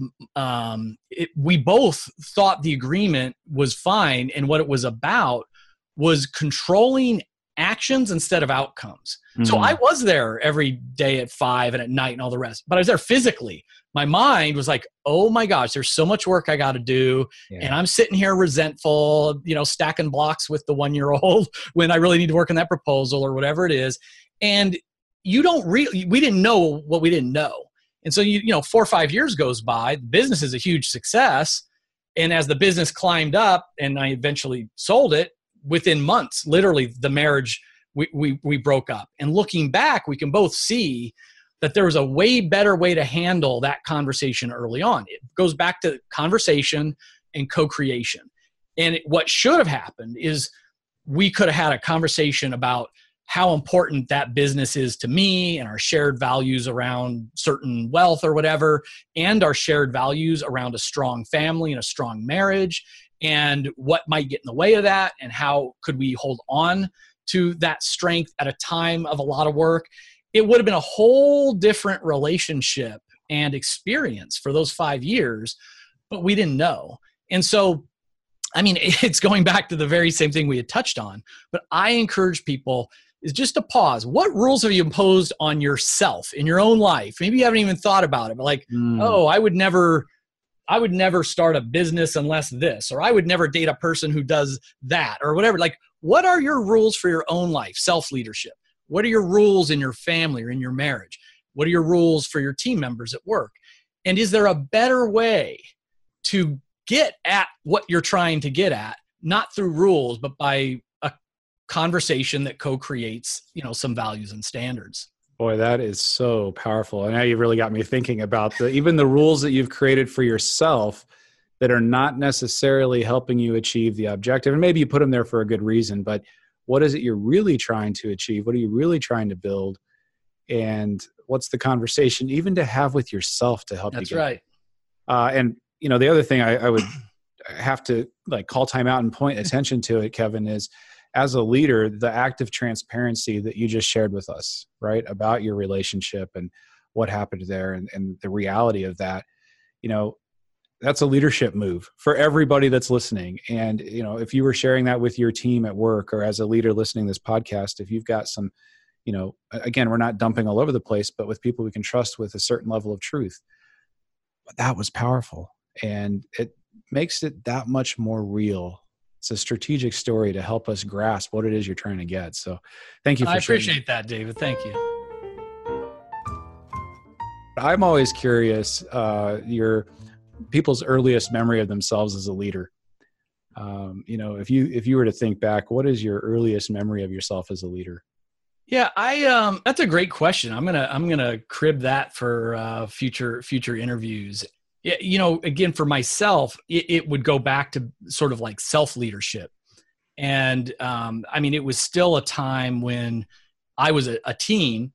um, it, we both thought the agreement was fine. And what it was about was controlling actions instead of outcomes. Mm-hmm. So I was there every day at five and at night and all the rest, but I was there physically. My mind was like, oh my gosh, there's so much work I got to do. Yeah. And I'm sitting here resentful, you know, stacking blocks with the one-year-old when I really need to work on that proposal or whatever it is. And you don't really, we didn't know what we didn't know. And so, you, you know, four or five years goes by, the business is a huge success. And as the business climbed up and I eventually sold it, within months, literally the marriage, we, we, we broke up. And looking back, we can both see that there was a way better way to handle that conversation early on. It goes back to conversation and co-creation. And what should have happened is we could have had a conversation about how important that business is to me and our shared values around certain wealth or whatever, and our shared values around a strong family and a strong marriage, and what might get in the way of that, and how could we hold on to that strength at a time of a lot of work. It would have been a whole different relationship and experience for those five years, but we didn't know. And so, I mean, it's going back to the very same thing we had touched on, but I encourage people is just to pause. What rules have you imposed on yourself in your own life? Maybe you haven't even thought about it, but like, mm. oh, I would never, I would never start a business unless this, or I would never date a person who does that, or whatever. Like, what are your rules for your own life? Self-leadership. What are your rules in your family or in your marriage? What are your rules for your team members at work? And is there a better way to get at what you're trying to get at, not through rules, but by a conversation that co-creates, you know, some values and standards? Boy, that is so powerful. And now you've really got me thinking about the, even the rules that you've created for yourself that are not necessarily helping you achieve the objective. And maybe you put them there for a good reason, but what is it you're really trying to achieve? What are you really trying to build? And what's the conversation even to have with yourself to help That's you get right. Uh, and, you know, the other thing I, I would have to like call time out and point attention to it, Kevin, is as a leader, the act of transparency that you just shared with us, right, about your relationship and what happened there and, and the reality of that, you know, that's a leadership move for everybody that's listening. And, you know, if you were sharing that with your team at work or as a leader listening to this podcast, if you've got some, you know, again, we're not dumping all over the place, but with people we can trust with a certain level of truth. But that was powerful. And it makes it that much more real. It's a strategic story to help us grasp what it is you're trying to get. So thank you for I sharing. appreciate that, David. Thank you. I'm always curious, uh, your people's earliest memory of themselves as a leader. Um, you know, if you, if you were to think back, what is your earliest memory of yourself as a leader? Yeah, I, um, that's a great question. I'm going to, I'm going to crib that for, uh, future, future interviews. It, you know, again, for myself, it, it would go back to sort of like self-leadership. And, um, I mean, it was still a time when I was a, a teen.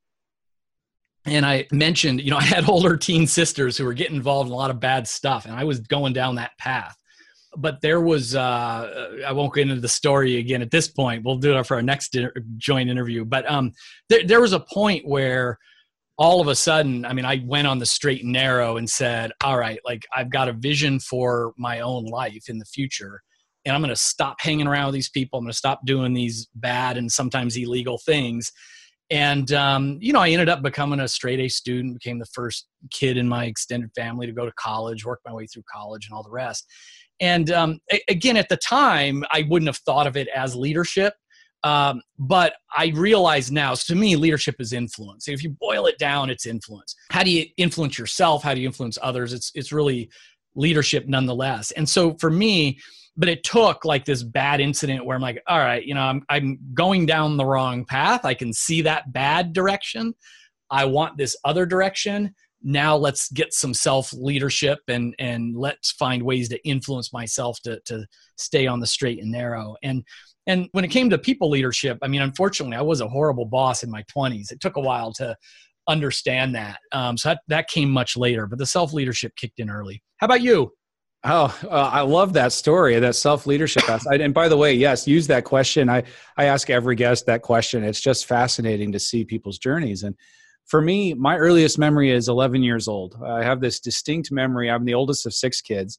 And I mentioned, you know, I had older teen sisters who were getting involved in a lot of bad stuff, and I was going down that path. But there was, uh, I won't get into the story again at this point. We'll do it for our next dinner, joint interview. But um, there, there was a point where all of a sudden, I mean, I went on the straight and narrow and said, all right, like I've got a vision for my own life in the future, and I'm going to stop hanging around with these people. I'm going to stop doing these bad and sometimes illegal things. And, um, you know, I ended up becoming a straight A student, became the first kid in my extended family to go to college, worked my way through college and all the rest. And um, a- again, at the time, I wouldn't have thought of it as leadership. Um, but I realize now, so to me, leadership is influence. If you boil it down, it's influence. How do you influence yourself? How do you influence others? It's it's really leadership nonetheless. And so for me, but it took like this bad incident where I'm like, all right, you know, I'm I'm going down the wrong path. I can see that bad direction. I want this other direction. Now let's get some self-leadership and and let's find ways to influence myself to to stay on the straight and narrow. And and when it came to people leadership, I mean, unfortunately, I was a horrible boss in my twenties. It took a while to understand that. Um, so that, that came much later, but the self-leadership kicked in early. How about you? Oh, uh, I love that story, that self-leadership aspect. And by the way, yes, use that question. I, I ask every guest that question. It's just fascinating to see people's journeys. And for me, my earliest memory is eleven years old. I have this distinct memory. I'm the oldest of six kids.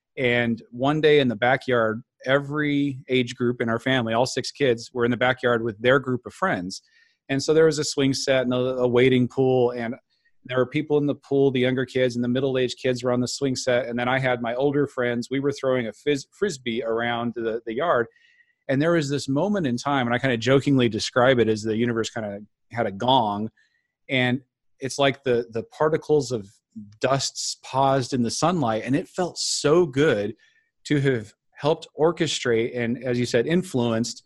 And one day in the backyard, every age group in our family, all six kids, were in the backyard with their group of friends. And so there was a swing set and a, a wading pool, and there were people in the pool, the younger kids, and the middle-aged kids were on the swing set. And then I had my older friends. We were throwing a fizz, frisbee around the, the yard. And there was this moment in time, and I kind of jokingly describe it as the universe kind of had a gong. And it's like the the particles of dusts paused in the sunlight. And it felt so good to have helped orchestrate and, as you said, influenced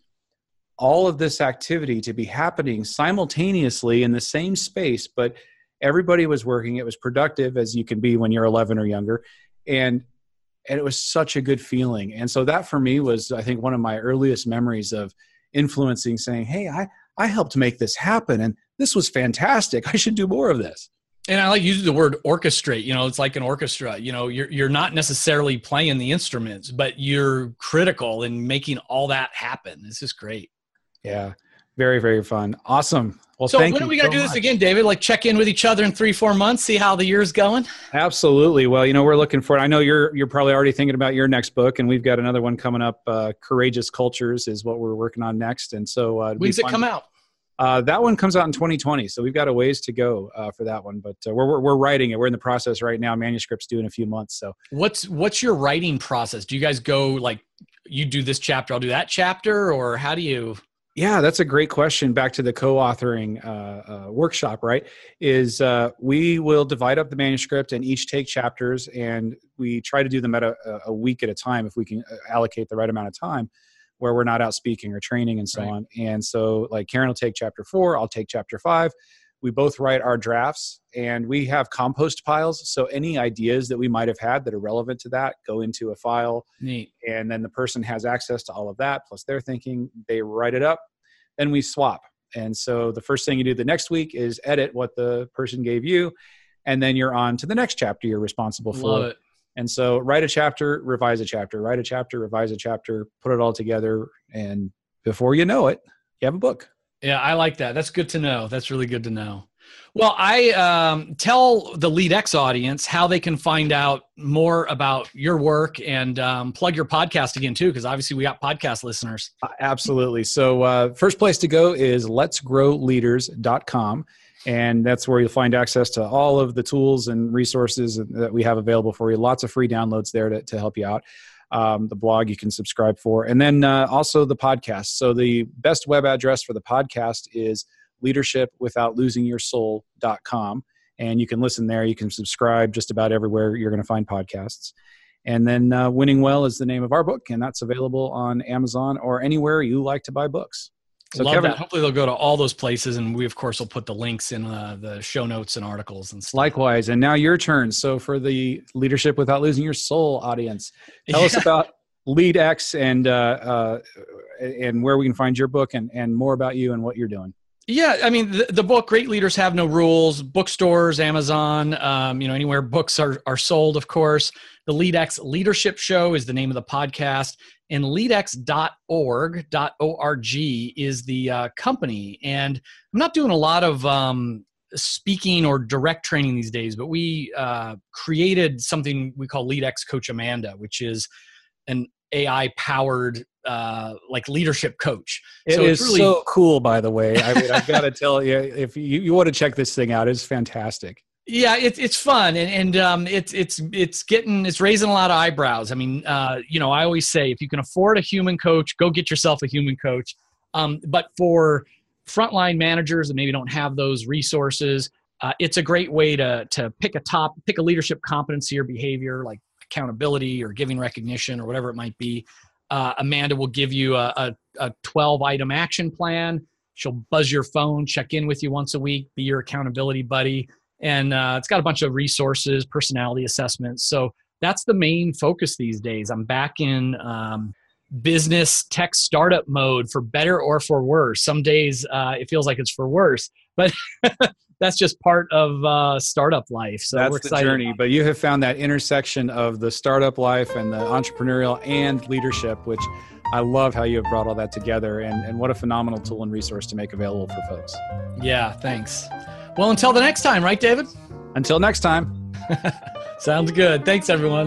all of this activity to be happening simultaneously in the same space, but everybody was working. It was productive, as you can be when you're eleven or younger. And, and it was such a good feeling. And so that for me was, I think, one of my earliest memories of influencing, saying, hey, I, I helped make this happen. And this was fantastic. I should do more of this. And I like using the word orchestrate. You know, it's like an orchestra. You know, you're you're not necessarily playing the instruments, but you're critical in making all that happen. This is great. Yeah, very, very fun. Awesome. Well, so thank when you are we going to so do this much. again, David? Like check in with each other in three, four months, see how the year's going? Absolutely. Well, you know, we're looking for it. I know you're you're probably already thinking about your next book, and we've got another one coming up. Uh, Courageous Cultures is what we're working on next. And so uh, when's it come out? Uh, that one comes out in twenty twenty, so we've got a ways to go uh, for that one. But uh, we're, we're we're writing it. We're in the process right now. Manuscript's due in a few months. So what's what's your writing process? Do you guys go like you do this chapter, I'll do that chapter, or how do you? Yeah, that's a great question. Back to the co-authoring uh, uh, workshop, right? Is uh, we will divide up the manuscript and each take chapters, and we try to do them at a, a week at a time if we can allocate the right amount of time, where we're not out speaking or training and so Right. on. And so like Karen will take chapter four, I'll take chapter five. We both write our drafts, and we have compost piles. So any ideas that we might have had that are relevant to that go into a file. Neat. And then the person has access to all of that, plus their thinking, they write it up, then we swap. And so the first thing you do the next week is edit what the person gave you, and then you're on to the next chapter you're responsible for. Love it. And so write a chapter, revise a chapter, write a chapter, revise a chapter, put it all together. And before you know it, you have a book. Yeah, I like that. That's good to know. That's really good to know. Well, I um, tell the LeadX audience how they can find out more about your work and um, plug your podcast again, too, because obviously we got podcast listeners. Uh, absolutely. So uh, first place to go is lets grow leaders dot com. And that's where you'll find access to all of the tools and resources that we have available for you. Lots of free downloads there to, to help you out. Um, the blog you can subscribe for. And then uh, also the podcast. So the best web address for the podcast is leadership without losing your soul dot com. And you can listen there. You can subscribe just about everywhere you're going to find podcasts. And then uh, Winning Well is the name of our book, and that's available on Amazon or anywhere you like to buy books. So Love Kevin, that. Hopefully they'll go to all those places, and we, of course, will put the links in uh, the show notes and articles and stuff. likewise. And now your turn. So for the Leadership Without Losing Your Soul audience, tell Yeah. us about LeadX and uh, uh, and where we can find your book and, and more about you and what you're doing. Yeah, I mean, the, the book, Great Leaders Have No Rules, bookstores, Amazon, um, you know, anywhere books are, are sold, of course. The LeadX Leadership Show is the name of the podcast. And leadx dot org, .org is the uh, company. And I'm not doing a lot of um, speaking or direct training these days, but we uh, created something we call LeadX Coach Amanda, which is an A I-powered uh, like leadership coach. It so is it's really, so cool, by the way. I mean, I've got to tell you, if you, you want to check this thing out, it's fantastic. yeah, it's it's fun, and and um, it's it's it's getting it's raising a lot of eyebrows. I mean, uh, you know, I always say if you can afford a human coach, go get yourself a human coach. Um, but for frontline managers that maybe don't have those resources, uh, it's a great way to to pick a top, pick a leadership competency or behavior like accountability or giving recognition or whatever it might be. Uh, Amanda will give you a, a, a twelve item action plan. She'll buzz your phone, check in with you once a week, be your accountability buddy. And uh, it's got a bunch of resources, personality assessments. So that's the main focus these days. I'm back in um, business tech startup mode for better or for worse. Some days uh, it feels like it's for worse, but that's just part of uh, startup life. So That's we're the excited journey. about it. But you have found that intersection of the startup life and the entrepreneurial and leadership, which I love how you have brought all that together. And, and what a phenomenal tool and resource to make available for folks. Yeah, thanks. Well, until the next time, right, David? Until next time. Sounds good. Thanks, everyone.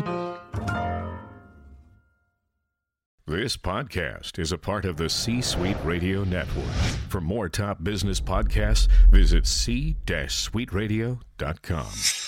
This podcast is a part of the C-Suite Radio Network. For more top business podcasts, visit c suite radio dot com.